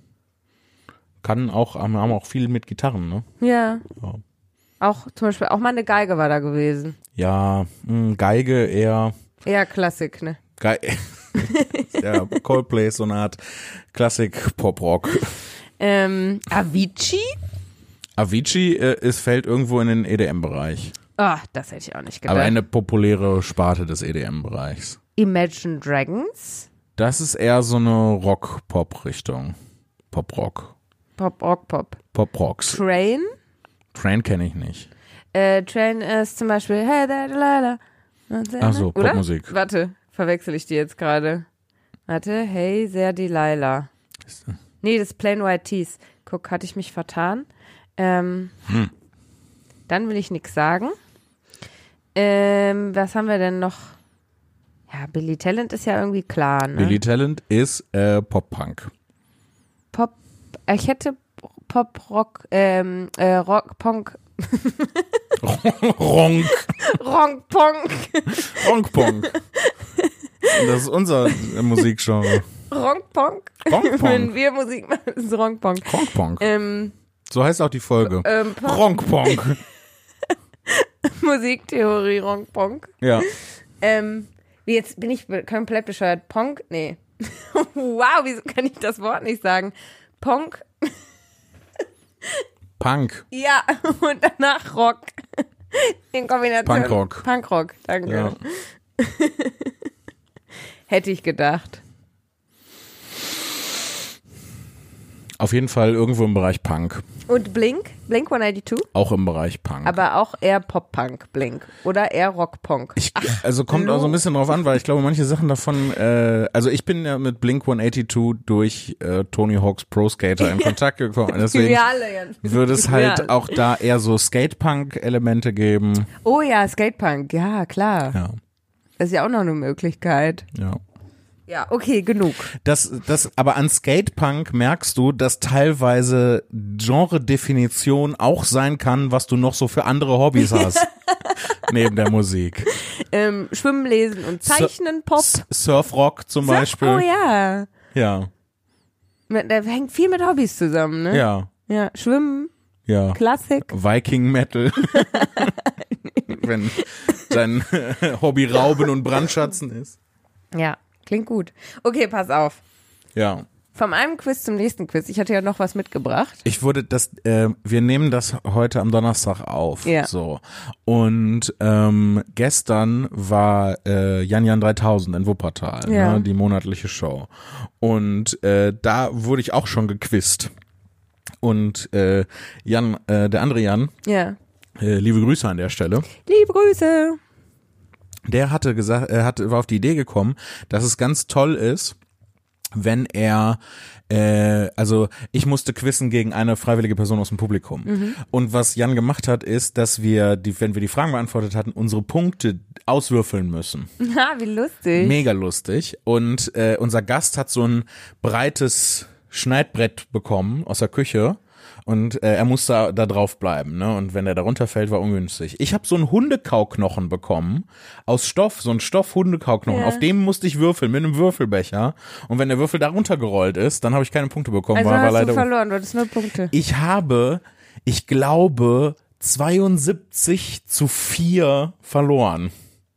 kann auch, haben haben auch viel mit Gitarren, ne? Ja. Ja. Auch zum Beispiel, auch mal eine Geige war da gewesen. Ja, mh, Geige eher, Eher Klassik, ne? Ge ja, Coldplay ist so eine Art Klassik-Pop-Rock. Ähm, Avicii? Avicii äh, ist, fällt irgendwo in den E D M-Bereich. Ah, das hätte ich auch nicht gedacht. Aber eine populäre Sparte des E D M-Bereichs. Imagine Dragons? Das ist eher so eine Rock-Pop-Richtung. Pop-Rock. Pop, Rock, Pop. Pop-Rocks. Train? Train kenne ich nicht. Äh, Train ist zum Beispiel Hey there, Delilah. Ach so, Oder? Popmusik. Warte, verwechsel ich die jetzt gerade. Warte, Hey there, Delilah. Nee, das ist Plain White Tees. Guck, hatte ich mich vertan. Ähm, Hm. Dann will ich nichts sagen. Ähm, was haben wir denn noch? Ja, Billy Talent ist ja irgendwie klar, ne? Billy Talent ist äh, Pop-Punk. Pop, äh, ich hätte Pop, Rock, ähm, äh, Rock, Punk, Ronk. Ronk, Punk, Ronk-Punk. Das ist unser Musikgenre. Ronk, Punk. Ronk-Punk. Wenn wir Musik machen, ist es Ronk, Punk. Ronk-Punk. Ähm, So heißt auch die Folge. ähm, Pop, Ronk-Punk. Musiktheorie, Ronk, Punk. Ja. Ähm, wie jetzt bin ich be- komplett bescheuert. Punk? Nee. Wow, wieso kann ich das Wort nicht sagen? Punk? Punk. Ja, und danach Rock. In Kombination. Punkrock. Punkrock, danke. Ja. Hätte ich gedacht. Auf jeden Fall irgendwo im Bereich Punk. Und Blink? Blink hundertzweiundachtzig? Auch im Bereich Punk. Aber auch eher Pop-Punk, Blink. Oder eher Rock-Punk. Ich, also kommt auch so ein bisschen drauf an, weil ich glaube, manche Sachen davon, äh, also ich bin ja mit Blink hundertzweiundachtzig durch äh, Tony Hawk's Pro Skater in Kontakt gekommen. Deswegen Wir alle, ja. würde es halt auch da eher so Skate-Punk-Elemente geben. Oh ja, Skatepunk, ja, klar. Ja. Das ist ja auch noch eine Möglichkeit. Ja. Ja, okay, genug. Das, das, aber an Skatepunk merkst du, dass teilweise Genre-Definition auch sein kann, was du noch so für andere Hobbys hast. Neben der Musik. Ähm, Schwimmen, Lesen und Zeichnen, Pop. S- Surfrock zum Surf? Beispiel. Oh ja. Ja. Da hängt viel mit Hobbys zusammen, ne? Ja. Ja, Schwimmen, Ja. Klassik. Viking Metal. Wenn dein Hobby Rauben und Brandschatzen ist. Ja, klingt gut. Okay, pass auf. Ja. Vom einem Quiz zum nächsten Quiz. Ich hatte ja noch was mitgebracht. Ich wurde das, äh, wir nehmen das heute am Donnerstag auf. Ja. So. Und ähm, gestern war äh, Jan Jan dreitausend in Wuppertal, Ja. ne, die monatliche Show. Und äh, da wurde ich auch schon gequizt. Und äh, Jan, äh, der andere Jan, Ja. äh, liebe Grüße an der Stelle. Liebe Grüße. Der hatte gesagt, er hat, war auf die Idee gekommen, dass es ganz toll ist, wenn er, äh, also ich musste quizzen gegen eine freiwillige Person aus dem Publikum. Mhm. Und was Jan gemacht hat, ist, dass wir, die, wenn wir die Fragen beantwortet hatten, unsere Punkte auswürfeln müssen. Ha, wie lustig. Mega lustig. Und äh, unser Gast hat so ein breites Schneidbrett bekommen aus der Küche. Und äh, er muss da, da drauf bleiben, ne? Und wenn er da runterfällt, war ungünstig. Ich habe so einen Hundekauknochen bekommen, aus Stoff, so ein Stoff-Hundekauknochen. Ja. Auf dem musste ich würfeln, mit einem Würfelbecher. Und wenn der Würfel da runtergerollt ist, dann habe ich keine Punkte bekommen. Also war, war hast leider du verloren, du hattest nur Punkte. Ich habe, ich glaube, zweiundsiebzig zu vier verloren.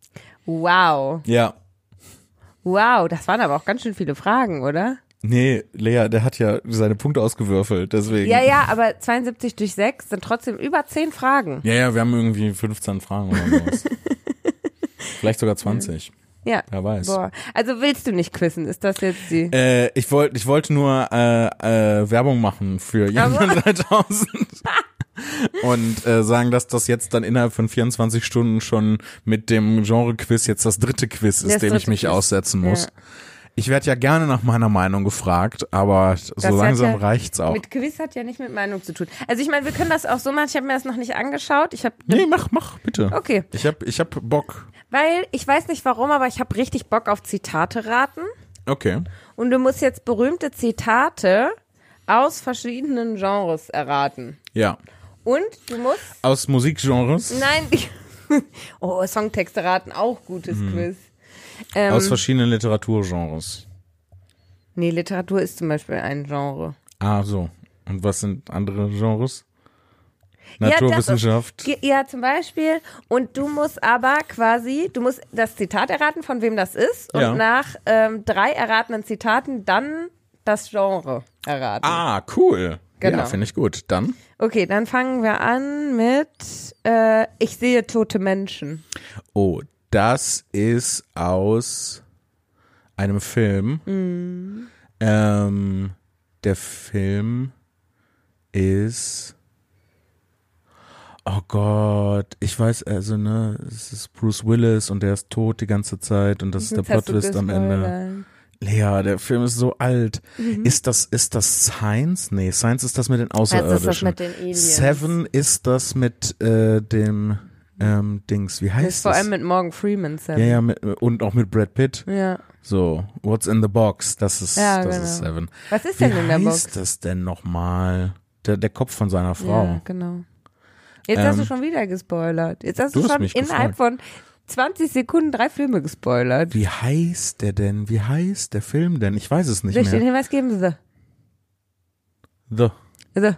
Wow. Ja. Wow, das waren aber auch ganz schön viele Fragen, oder? Nee, Lea, der hat ja seine Punkte ausgewürfelt, deswegen. Ja, ja, aber zweiundsiebzig durch sechs sind trotzdem über zehn Fragen. Ja, ja, wir haben irgendwie fünfzehn Fragen oder sowas. Vielleicht sogar zwanzig. Ja. Wer weiß. Boah. Also willst du nicht quizzen? Ist das jetzt die? Äh, ich wollte ich wollte nur äh, äh, Werbung machen für Jan Aber- dreitausend und äh, sagen, dass das jetzt dann innerhalb von vierundzwanzig Stunden schon mit dem Genre-Quiz jetzt das dritte Quiz ist, Das dem ich dritte mich Quiz. aussetzen muss. Ja. Ich werde ja gerne nach meiner Meinung gefragt, aber so hat langsam ja reicht's auch. Mit Quiz hat ja nicht mit Meinung zu tun. Also ich meine, wir können das auch so machen. Ich habe mir das noch nicht angeschaut. Ich habe Nee, mach, mach, bitte. Okay. Ich hab, ich hab Bock. Weil ich weiß nicht warum, aber ich habe richtig Bock auf Zitate raten. Okay. Und du musst jetzt berühmte Zitate aus verschiedenen Genres erraten. Ja. Und du musst Aus Musikgenres, Nein, ich, oh, Songtexte raten, auch gutes Quiz. Ähm, aus verschiedenen Literaturgenres. nee, Literatur ist zum Beispiel ein Genre. Ah, so. Und was sind andere Genres? Ja, das Naturwissenschaft. Ge- Ja, zum Beispiel. Und du musst aber quasi, du musst das Zitat erraten, von wem das ist. Und Ja. nach ähm, drei erratenen Zitaten dann das Genre erraten. Ah, cool. Genau. Ja, finde ich gut. Dann? Okay, dann fangen wir an mit äh, Ich sehe tote Menschen. Oh, das ist aus einem Film. Mhm. Ähm, der Film ist. Oh Gott, ich weiß, also, ne, es ist Bruce Willis und der ist tot die ganze Zeit und das ist der Jetzt hast du Plot-Twist am Ende. gespoilert. Lea, der Film ist so alt. Mhm. Ist das, ist das Science? Nee, Science ist das mit den Also Außerirdischen. ist das mit den Aliens. Seven ist das mit äh, dem ähm, Dings, wie Das ist heißt vor das? allem mit Morgan Freeman. Seven. Ja, ja, mit, und auch mit Brad Pitt. Ja. So, What's in the Box, das ist, Ja, das genau. ist Seven. Was ist Wie denn in der heißt Box? das denn nochmal? Der, der Kopf von seiner Frau. Ja, genau. Jetzt hast Ähm, du schon wieder gespoilert. Jetzt hast du, du hast schon mich innerhalb von zwanzig Sekunden drei Filme gespoilert. Wie heißt der denn? Wie heißt der Film denn? Ich weiß es nicht Soll ich den mehr. Hinweis geben? So. The, Also,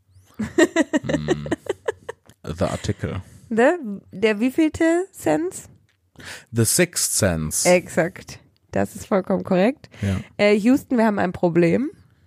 the Article. der, der wievielte Sense? The Sixth Sense. Exakt. Das ist vollkommen korrekt. Ja. Äh, Houston, wir haben ein Problem.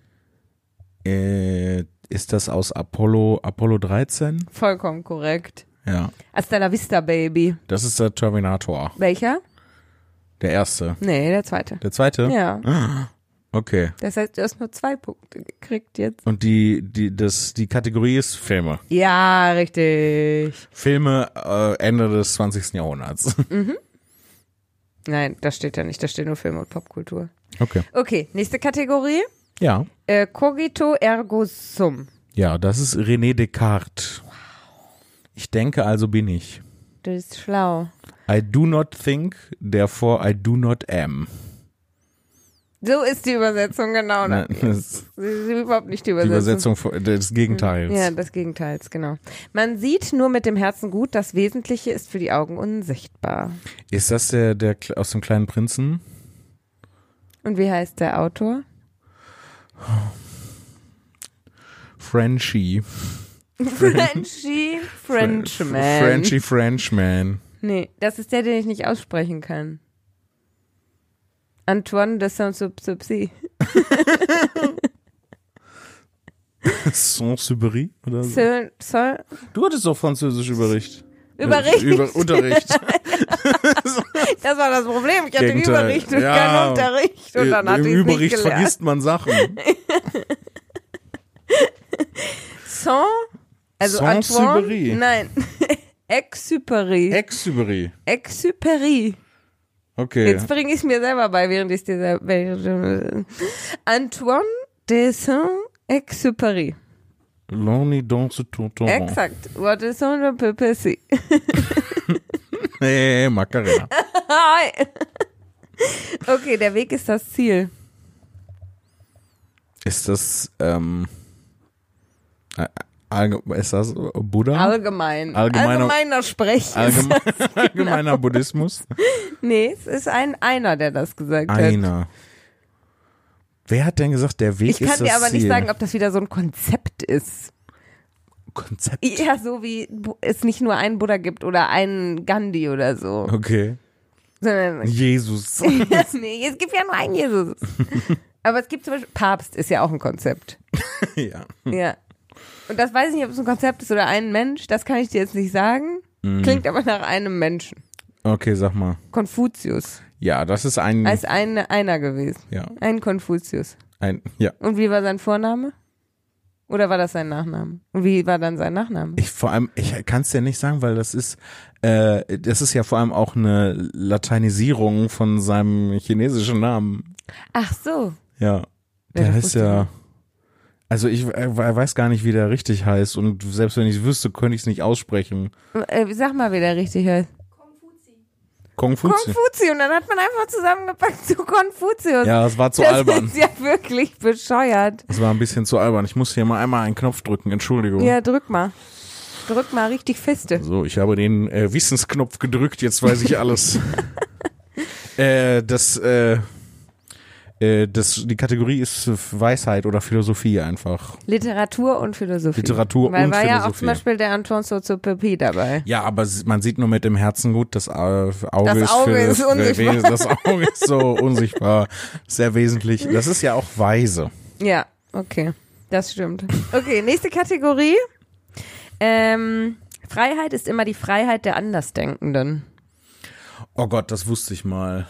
Äh, ist das aus Apollo, Apollo dreizehn? Vollkommen korrekt. Ja. Hasta la vista, Baby. Das ist der Terminator. Welcher? Der erste. Nee, der zweite. Der zweite? Ja. Okay. Das heißt, du hast nur zwei Punkte gekriegt jetzt. Und die, die, das, die Kategorie ist Filme. Ja, richtig. Filme äh, Ende des zwanzigsten Jahrhunderts. Mhm. Nein, das steht ja nicht. Da steht nur Film und Popkultur. Okay. Okay, nächste Kategorie. Ja. Äh, Cogito ergo sum. Ja, das ist René Descartes. Ich denke, also bin ich. Du bist schlau. I do not think, therefore I do not am. So ist die Übersetzung, genau. Nein, Das das ist überhaupt nicht die die Übersetzung. Übersetzung des Gegenteils. Ja, des Gegenteils, genau. Man sieht nur mit dem Herzen gut, das Wesentliche ist für die Augen unsichtbar. Ist das der, der aus dem kleinen Prinzen? Und wie heißt der Autor? Frenchie. Frenchy Frenchman. Frenchie Frenchman. Nee, das ist der, den ich nicht aussprechen kann. Antoine de Saint-Exupéry. Saint-Exupéry? Oder so? Saint- Saint- Du hattest doch Französisch Überricht. Überricht. Äh, Über, Unterricht. Das war das Problem. Ich hatte Gegenteil. Überricht und Ja. keinen Unterricht. Und dann Im hatte ich es nicht Überricht gelernt. vergisst man Sachen. Saint, also Antoine, Saint-Exupéry. nein, Exupéry. Exupéry. Exupéry. Okay. Jetzt bringe ich es mir selber bei, während ich es dir selber... Antoine de Saint-Exupéry. L'onni dans ce tonton. Exakt. What is on the purpose? Hey, Macarena. Hi. Okay, der Weg ist das Ziel. Ist das, ähm, äh, allge- ist das Buddha? Allgemein. Allgemeiner- Allgemeiner Sprech. Allgemein, allgemeiner Buddhismus? Nee, es ist ein einer, der das gesagt hat. Einer. Wer hat denn gesagt, der Weg Ich ist kann das dir aber Ziel? nicht sagen, ob das wieder so ein Konzept ist. Konzept? Ja, so wie Bu- es nicht nur einen Buddha gibt oder einen Gandhi oder so. Okay. Sondern, Jesus. nee, es gibt ja nur einen Jesus. Aber es gibt zum Beispiel, Papst ist ja auch ein Konzept. Ja. Ja. Und das weiß ich nicht, ob es ein Konzept ist oder ein Mensch, das kann ich dir jetzt nicht sagen. Klingt aber nach einem Menschen. Okay, sag mal. Konfuzius. Ja, das ist ein, Als ein, einer gewesen. ja, Ein Konfuzius. ein, ja. Und wie war sein Vorname? Oder war das sein Nachname? Und wie war dann sein Nachname? Ich vor allem, ich kann es dir nicht sagen, weil das ist, äh, das ist ja vor allem auch eine Lateinisierung von seinem chinesischen Namen. Ach so. Ja, Ja, der das heißt wusste ja, also ich äh, weiß gar nicht, wie der richtig heißt und selbst wenn ich es wüsste, könnte ich es nicht aussprechen. Äh, sag mal, wie der richtig heißt. Konfuzius. Konfuzius. Und dann hat man einfach zusammengepackt zu Konfuzius. Ja, das war zu das albern. ist ja wirklich bescheuert. Das war ein bisschen zu albern. Ich muss hier mal einmal einen Knopf drücken, Entschuldigung. Ja, drück mal. Drück mal richtig feste. So, ich habe den äh, Wissensknopf gedrückt, jetzt weiß ich alles. äh, das, äh, äh, das, die Kategorie ist Weisheit oder Philosophie einfach. Literatur und Philosophie. Literatur Weil und war ja auch Philosophie. zum Beispiel der Antoine Saint-Exupéry dabei. Ja, aber s- man sieht nur mit dem Herzen gut, das Au- Auge, Das ist, Auge für ist das, unsichtbar. Das Auge ist so unsichtbar, sehr wesentlich. Das ist ja auch weise. Ja, okay. Das stimmt. Okay, nächste Kategorie. Ähm, Freiheit ist immer die Freiheit der Andersdenkenden. Oh Gott, das wusste ich mal.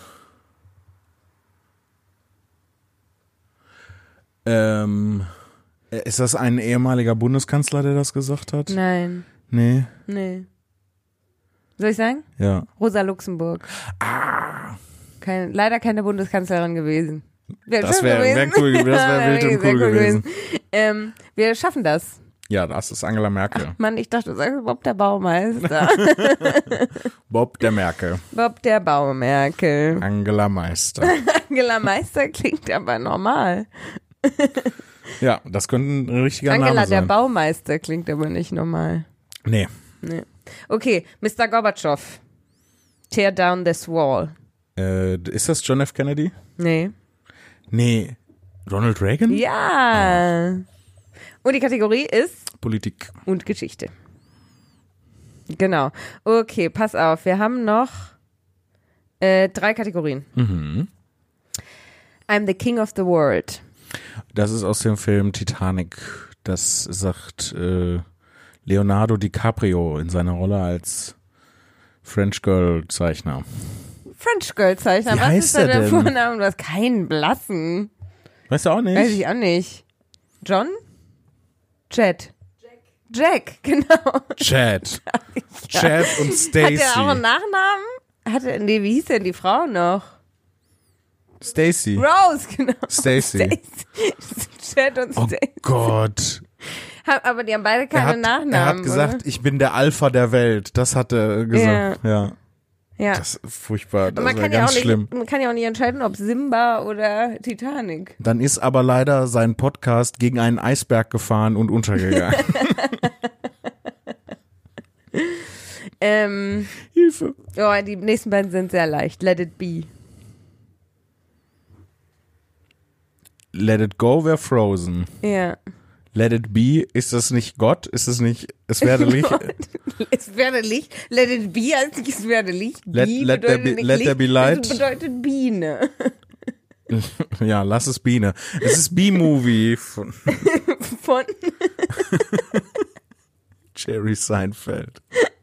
Ähm, ist das ein ehemaliger Bundeskanzler, der das gesagt hat? Nein, Nee. nee. Soll ich sagen? Ja. Rosa Luxemburg. Ah, Kein, leider keine Bundeskanzlerin gewesen. Wär das schön wäre wär gewesen. cool, das wäre wild und Sehr cool gewesen. Ähm, wir schaffen das. Ja, das ist Angela Merkel. Mann, ich dachte, du sagst Bob der Baumeister. Bob der Merkel. Bob der Baumerkel. Angela Meister. Angela Meister klingt aber normal. Ja, das könnte ein richtiger Angela Name der sein. Baumeister klingt aber nicht normal. Nee. Nee. Okay, Mister Gorbatschow. Tear down this wall. Äh, ist das John F. Kennedy? Nee. Nee. Ronald Reagan? Ja. Und die Kategorie ist Politik. und Geschichte. Genau. Okay, pass auf. Wir haben noch äh, drei Kategorien. Mhm. I'm the king of the world. Das ist aus dem Film Titanic. Das sagt äh, Leonardo DiCaprio in seiner Rolle als French Girl Zeichner. French Girl Zeichner. Wie Was heißt ist da er der denn? Vorname? Du hast keinen blassen. Weißt du auch nicht? Weiß ich auch nicht. John? Chad. Jack. Jack, genau. Chad. Chad und Stacy. Hat er auch einen Nachnamen? Hatte, nee, wie hieß denn die Frau noch? Stacy. Rose, genau. Stacy. Chad und Oh Stacy. Gott. Aber die haben beide keine Er hat, Nachnamen. er hat gesagt, oder? ich bin der Alpha der Welt. Das hat er gesagt. Ja. ja. Ja. Das ist furchtbar. Das man, ist kann ja ja ganz auch nicht, schlimm. man kann ja auch nicht entscheiden, ob Simba oder Titanic. Dann ist aber leider sein Podcast gegen einen Eisberg gefahren und untergegangen. ähm, Hilfe. oh, die nächsten beiden sind sehr leicht. Let It Be. Let It Go wäre Frozen. Ja. Let It Be, ist das nicht Gott? Ist das nicht, es werde Licht? Es werde Licht. Let It Be heißt nicht, es werde Licht. Let- Bee let there bedeutet be- nicht let Licht, there be light. Das bedeutet Biene. Ja, lass es Biene. Es ist B-Movie von Von Jerry Seinfeld.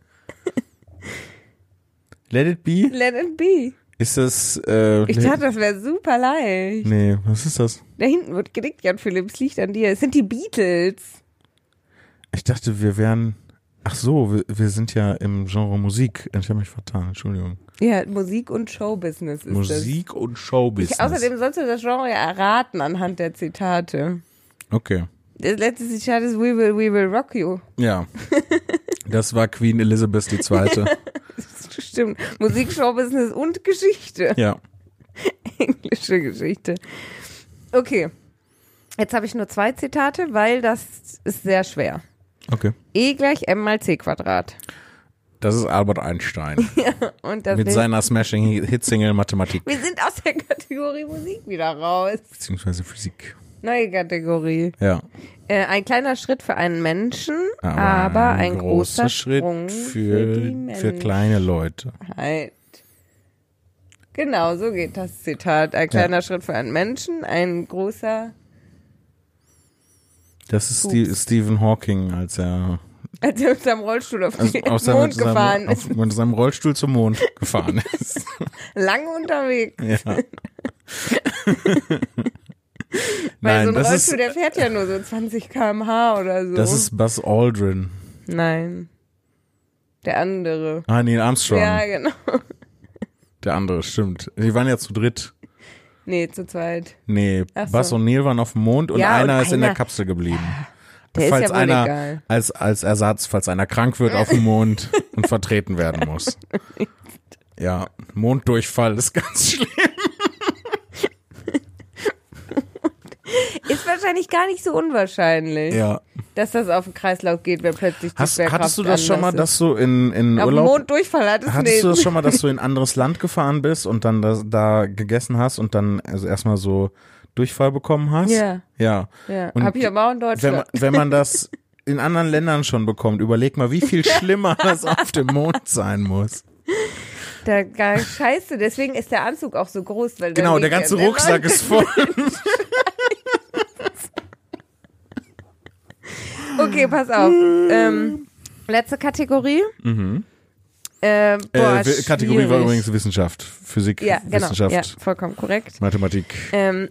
Let It Be? Let It Be. Ist das, äh, Ich dachte, das wäre super leicht. nee, was ist das? Da hinten wird gedickt, Jan Philipps, liegt an dir. Es sind die Beatles. Ich dachte, wir wären, ach so, wir, wir sind ja im Genre Musik. Ich habe mich vertan, Entschuldigung. Ja, Musik und Showbusiness ist Musik und das. Showbusiness. Ich, außerdem sollst du das Genre ja erraten anhand der Zitate. Okay. Das letzte Zitat ist We Will, We Will Rock You. Ja. Das war Queen Elizabeth die Zweite. Stimmt. Musik, Showbusiness und Geschichte. Ja. Englische Geschichte. Okay. Jetzt habe ich nur zwei Zitate, weil das ist sehr schwer. Okay. E gleich M mal C Quadrat. Das ist Albert Einstein. Und das Mit ist, seiner Smashing Hit-Single Mathematik. wir sind aus der Kategorie Musik wieder raus. Beziehungsweise Physik. Neue Kategorie. Ja. Äh, ein kleiner Schritt für einen Menschen, aber, Aber ein, großer, Schritt Sprung für, für die für Menschheit. kleine Leute. Genau, so geht das Zitat. Ein kleiner Schritt für einen Menschen, ein großer, Das ist Ups. Ste Stephen Hawking, als er als er mit seinem Rollstuhl auf also den aus seinem, Mond gefahren seinem, ist. auf, mit seinem Rollstuhl zum Mond gefahren ist. Lange unterwegs. Ja. Weil so Nein, ein das Rollstuhl, ist, der fährt ja nur so zwanzig Kilometer pro Stunde oder so. das ist Buzz Aldrin. Nein. Der andere. Ah, Neil Armstrong. Ja, genau. Der andere, stimmt. Die waren ja zu dritt. Nee, zu zweit. Nee, Ach so. Buzz und Neil waren auf dem Mond und Ja, und einer ist in der einer- Kapsel geblieben. Der falls ist ja wohl einer egal. als als Ersatz, falls einer krank wird auf dem Mond und vertreten werden muss. Ja, Monddurchfall ist ganz schlimm. Ist wahrscheinlich gar nicht so unwahrscheinlich, Ja. dass das auf den Kreislauf geht, wenn plötzlich die Hast, Schwerkraft hattest du das schon mal, anders dass du in in ist. Auf dem Urlaub Mond Durchfall hattest Hattest nee. du das schon mal, dass du in ein anderes Land gefahren bist und dann das, da gegessen hast und dann also erstmal so Durchfall bekommen hast? Ja. Ja. Ja, Und hab ich aber auch in Wenn man, Deutschland. wenn man das in anderen Ländern schon bekommt, überleg mal, wie viel schlimmer das auf dem Mond sein muss. Da gar scheiße, deswegen ist der Anzug auch so groß, weil Genau, der ganze Rucksack ist voll. Okay, pass auf. Ähm, letzte Kategorie. Mhm. Äh, boah, Äh, Wi- Kategorie war schwierig. übrigens Wissenschaft, Physik, Ja, genau. Wissenschaft, Ja, vollkommen korrekt. Mathematik. Ähm,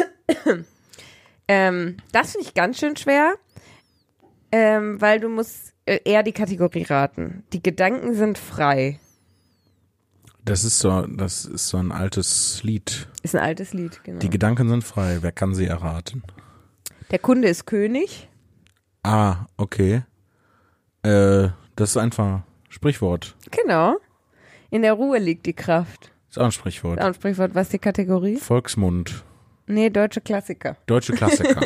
ähm, das finde ich ganz schön schwer, ähm, weil du musst äh, eher die Kategorie raten. Die Gedanken sind frei. Das ist so, das ist so ein altes Lied. Ist ein altes Lied, genau. Die Gedanken sind frei. Wer kann sie erraten? Der Kunde ist König. Ah, okay. Äh, das ist einfach Sprichwort. Genau. In der Ruhe liegt die Kraft. Ist auch ein Sprichwort. Ist auch ein Sprichwort. Was ist die Kategorie? Volksmund. Nee, deutsche Klassiker. Deutsche Klassiker.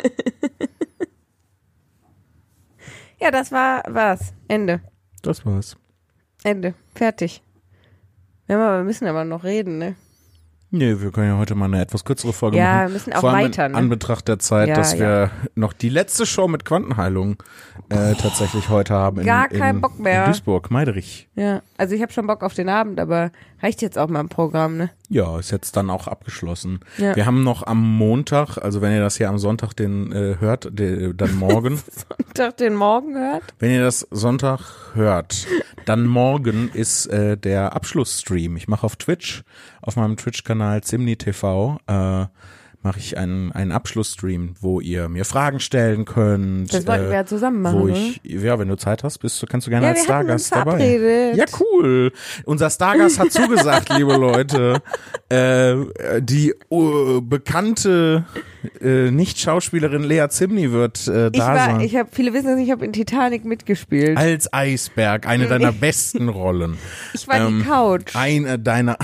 Ja, das war was. Ende. Das war's. Ende. Fertig. Ja, aber wir müssen aber noch reden, ne? Nee, wir können ja heute mal eine etwas kürzere Folge Ja, machen. wir müssen auch Vor allem weiter, in ne? Anbetracht der Zeit, Ja, dass ja. wir noch die letzte Show mit Quantenheilung äh, tatsächlich heute haben. In, Gar keinen in, Bock mehr. In Duisburg, Meiderich. Ja, also ich habe schon Bock auf den Abend, aber reicht jetzt auch mal im Programm, ne? Ja, ist jetzt dann auch abgeschlossen. Ja. Wir haben noch am Montag, also wenn ihr das hier am Sonntag den äh, hört, de, dann morgen. Sonntag den Morgen hört. Wenn ihr das Sonntag hört, dann morgen ist äh, der Abschlussstream. Ich mache auf Twitch, auf meinem Twitch-Kanal Zimni T V, äh, mache ich einen, einen Abschlussstream, wo ihr mir Fragen stellen könnt. Das wollten äh, wir ja zusammen machen, wo ich, ja, wenn du Zeit hast, bist du, kannst du gerne Ja, als wir hatten uns Stargast dabei. verabredet. Ja, cool. Unser Stargast hat zugesagt, liebe Leute. Äh, die uh, bekannte äh, Nicht-Schauspielerin Lea Zimny wird äh, Ich da war, sein. ich habe, viele wissen es, ich habe in Titanic mitgespielt. Als Eisberg, eine deiner besten Rollen. Ich war Ähm, die Couch. Eine deiner.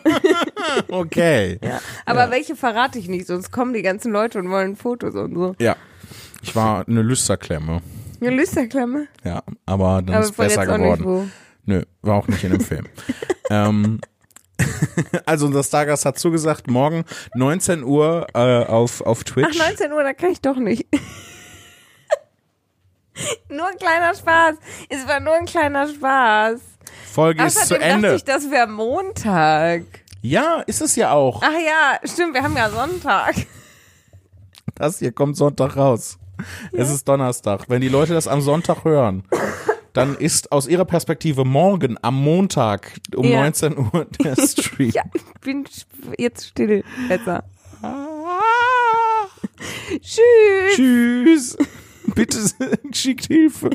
Okay. Ja. Aber welche verrate ich nicht, sonst kommen die ganzen Leute und wollen Fotos und so. Ja. Ich war eine Lüsterklemme. Eine Lüsterklamme. Ja, aber dann Aber ist von besser jetzt auch geworden. nicht wo. Nö, war auch nicht in dem Film. ähm, also unser Stargast hat zugesagt, morgen neunzehn Uhr äh, auf, auf Twitch. Ach, neunzehn Uhr, da kann ich doch nicht. Nur ein kleiner Spaß. Es war nur ein kleiner Spaß. Folge ist zu Außerdem dachte Ende. ich, das wäre Montag. Ja, ist es ja auch. Ach ja, stimmt, wir haben ja Sonntag. Das hier kommt Sonntag raus. Ja. Es ist Donnerstag. Wenn die Leute das am Sonntag hören, dann ist aus ihrer Perspektive morgen am Montag um Ja. neunzehn Uhr der Stream. Ja, ich bin jetzt still. Besser. Tschüss. Tschüss. Bitte schickt Hilfe.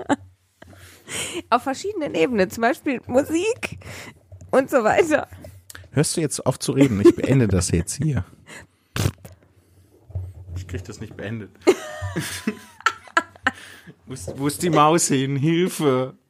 Auf verschiedenen Ebenen, zum Beispiel Musik und so weiter. Hörst du jetzt auf zu reden? Ich beende das jetzt hier. Ich krieg das nicht beendet. wo, ist, wo ist die Maus hin? Hilfe.